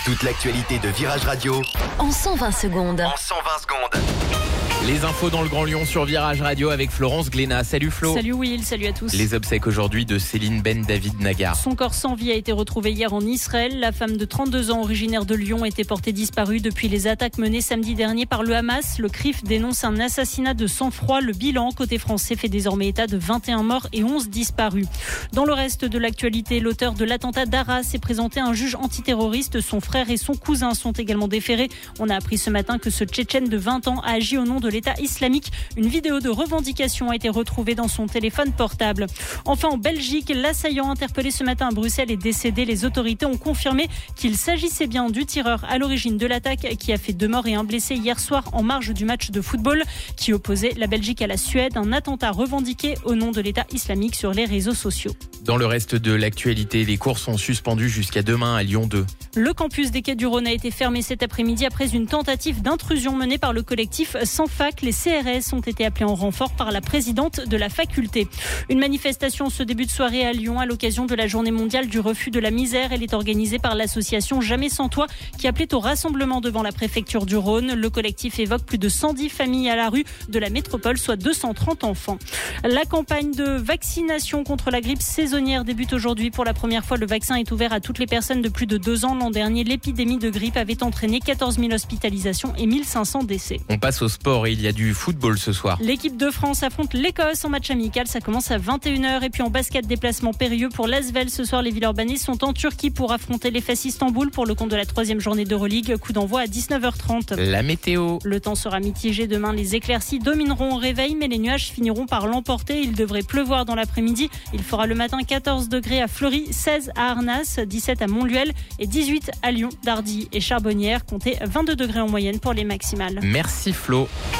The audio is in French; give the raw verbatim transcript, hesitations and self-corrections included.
Toute l'actualité de Virage Radio en cent vingt secondes. En cent vingt secondes. Les infos dans le Grand Lyon sur Virage Radio avec Florence Glénat. Salut Flo. Salut Will, salut à tous. Les obsèques aujourd'hui de Céline Ben David Nagar. Son corps sans vie a été retrouvé hier en Israël. La femme de trente-deux ans originaire de Lyon était portée disparue depuis les attaques menées samedi dernier par le Hamas. Le C R I F dénonce un assassinat de sang-froid. Le bilan côté français fait désormais état de vingt et un morts et onze disparus. Dans le reste de l'actualité, l'auteur de l'attentat d'Arras s'est présenté à un juge antiterroriste. Son frère et son cousin sont également déférés. On a appris ce matin que ce Tchétchène de vingt ans a agi au nom de l'État islamique. Une vidéo de revendication a été retrouvée dans son téléphone portable. Enfin, en Belgique, l'assaillant interpellé ce matin à Bruxelles est décédé. Les autorités ont confirmé qu'il s'agissait bien du tireur à l'origine de l'attaque qui a fait deux morts et un blessé hier soir en marge du match de football qui opposait la Belgique à la Suède. Un attentat revendiqué au nom de l'État islamique sur les réseaux sociaux. Dans le reste de l'actualité, les cours sont suspendus jusqu'à demain à Lyon deux. Le campus des Quais du Rhône a été fermé cet après-midi après une tentative d'intrusion menée par le collectif Sans Fac. Les C R S ont été appelés en renfort par la présidente de la faculté. Une manifestation ce début de soirée à Lyon à l'occasion de la journée mondiale du refus de la misère. Elle est organisée par l'association Jamais sans toi qui appelait au rassemblement devant la préfecture du Rhône. Le collectif évoque plus de cent dix familles à la rue de la métropole, soit deux cent trente enfants. La campagne de vaccination contre la grippe saisonnière débute aujourd'hui. Pour la première fois, le vaccin est ouvert à toutes les personnes de plus de deux ans. L'an dernier, l'épidémie de grippe avait entraîné quatorze mille hospitalisations et mille cinq cents décès. On passe au sport et il y a du football ce soir. L'équipe de France affronte l'Écosse en match amical. Ça commence à vingt et une heures. Et puis en basket, déplacement périlleux pour l'Asvel. Ce soir, les Villeurbanais sont en Turquie pour affronter l'Efes Istanbul pour le compte de la troisième journée d'Euroleague. Coup d'envoi à dix-neuf heures trente. La météo. Le temps sera mitigé demain. Les éclaircies domineront au réveil, mais les nuages finiront par l'emporter. Il devrait pleuvoir dans l'après-midi. Il fera le matin quatorze degrés à Fleury, seize à Arnas, dix-sept à Montluel et dix-huit à Lyon, Dardy et Charbonnières. Comptez vingt-deux degrés en moyenne pour les maximales. Merci Flo.